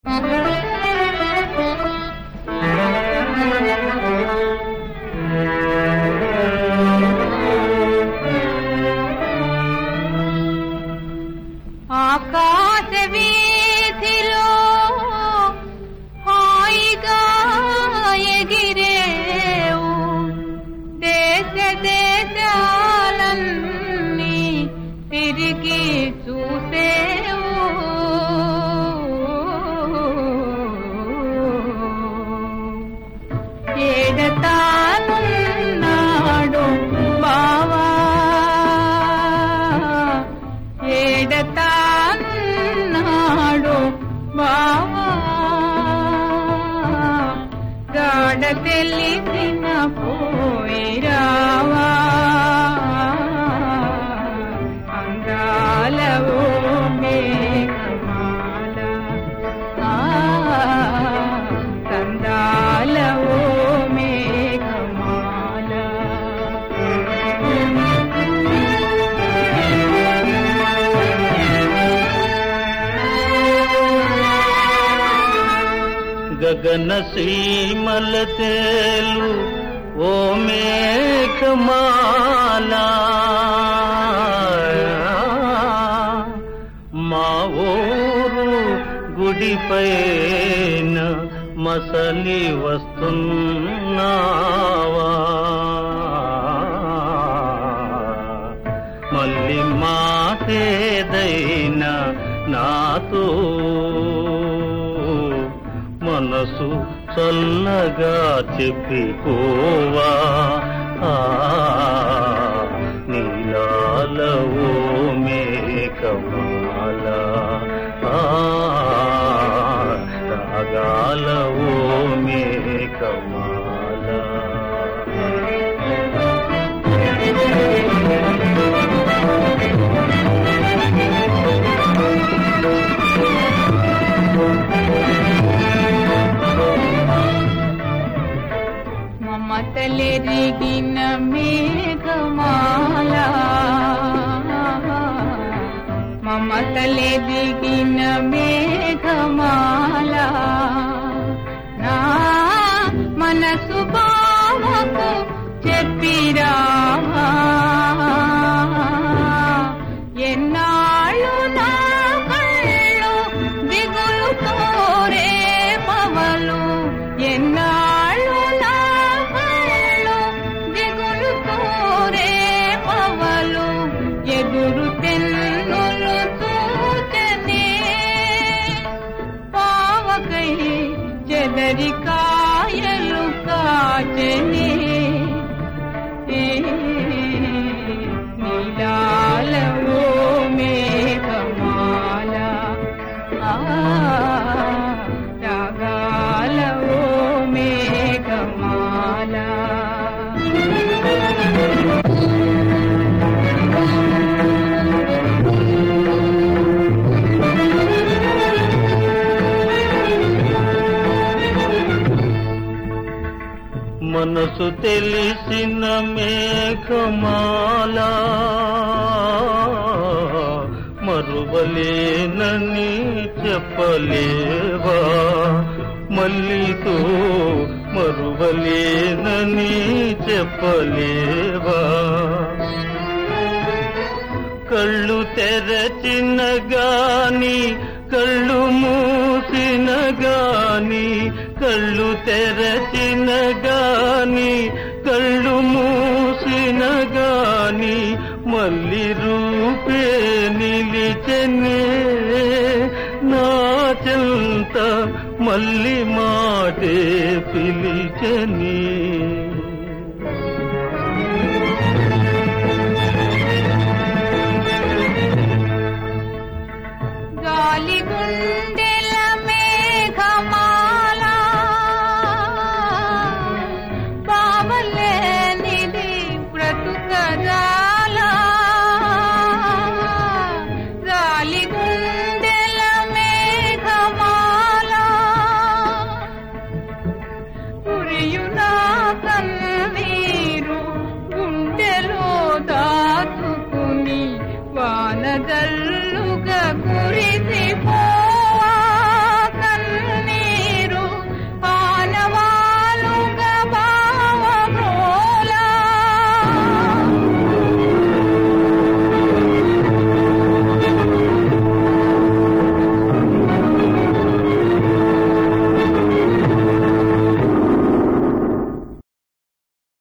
ఆకాశ వీధిలో హాయిగా ఎగిరేవు, దేశ దేశాలన్నీ తిరిగి చూసేవు. ఏడతానున్నాడు బావా, ఏడతానున్నాడు బావా, గాఢ తెలిసిన పోయిరావా, అందాలవో మేఘమాల, కందాలవో మేఘమాల. గగన సీమల తేలు ఓ మేఘమాల, మా ఊరు గుడిపైన మసలి వస్తున్నావా, మళ్ళీ మాటేదైనా నాతో మనసు చల్లగా చెప్పిపోవా, నీలాలవో మేఘమాల, రాగాలవో మేఘమాల. మమతలెరిగిన మేఘమాల, మమతలెరిగిన మేఘమాల, నా మనసు బావకు చెప్పిరావా, ఎన్నాళ్ళు నా కళ్ళు దిగులుతో రేపవలు, ఎన్నాళ్ళు నా కళ్ళు దిగులుతో రేపవలు, ఎదురు తెన్నులు చూచనే పావకై చెదరికాయలు కాచనే, నీలాలవో మేఘమాల, రాగాలవో మేఘమాల. మనసు తెలిసిన మేఘమాల, మరువలేనని చెప్పలేవా, మల్లితో మరువలేనని చెప్పలేవా, కళ్ళు తెరచిన గాని కళ్ళు మూసిన గాని, కళ్ళు తెరచిన గాని కళ్ళు మూసిన గాని, మళ్ళీ రూపే నిలిచెనే నా చెంత, మళ్ళీ మాటే పిలిచెని.